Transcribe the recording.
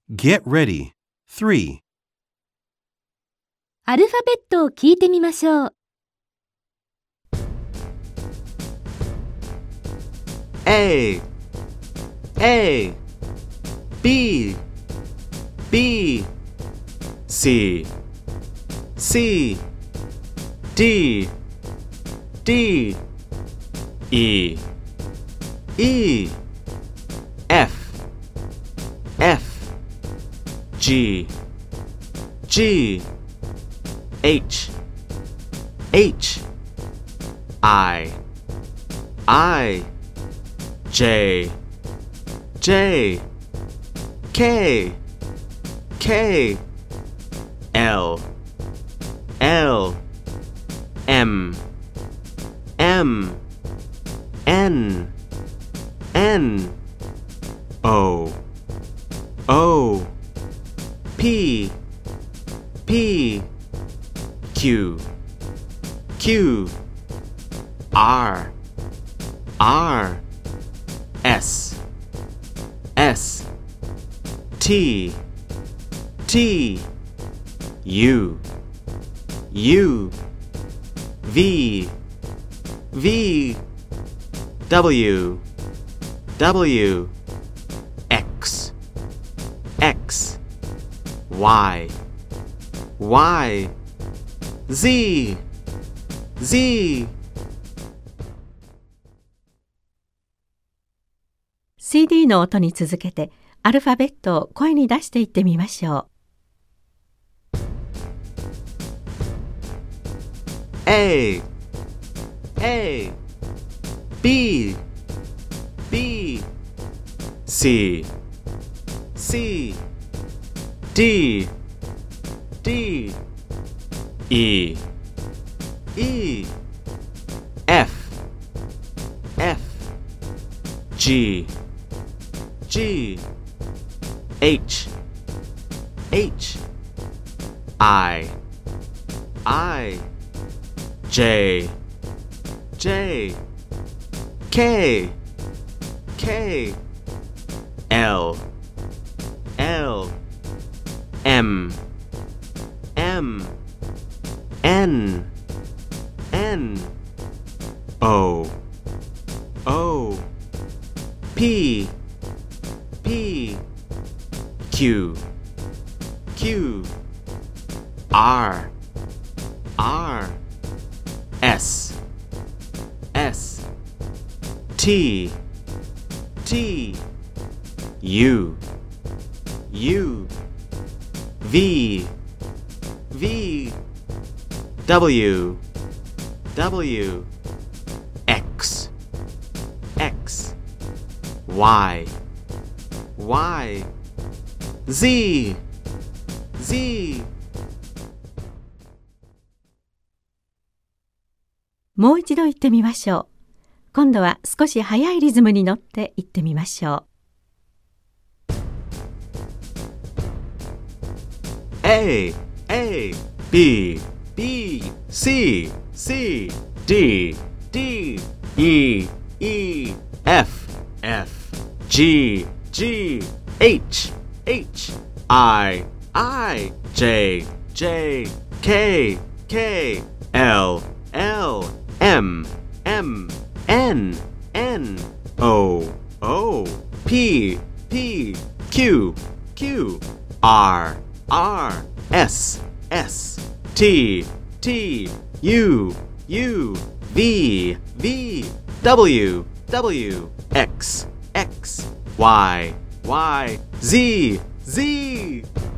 Get ready. 3. アルファベットを聞いてみましょう。 A B C D E F G H I J K L M N O P Q R S T U V W X Y Z CD の音に続けてアルファベットを声に出していってみましょう。 A B C D E F G H I J K L M N O P Q R S T U V W X Y Z もう一度言ってみましょう。今度は少し速いリズムに乗って言ってみましょう。 A B C D E F G H I J K L M N O P Q R S T U V W X Y Z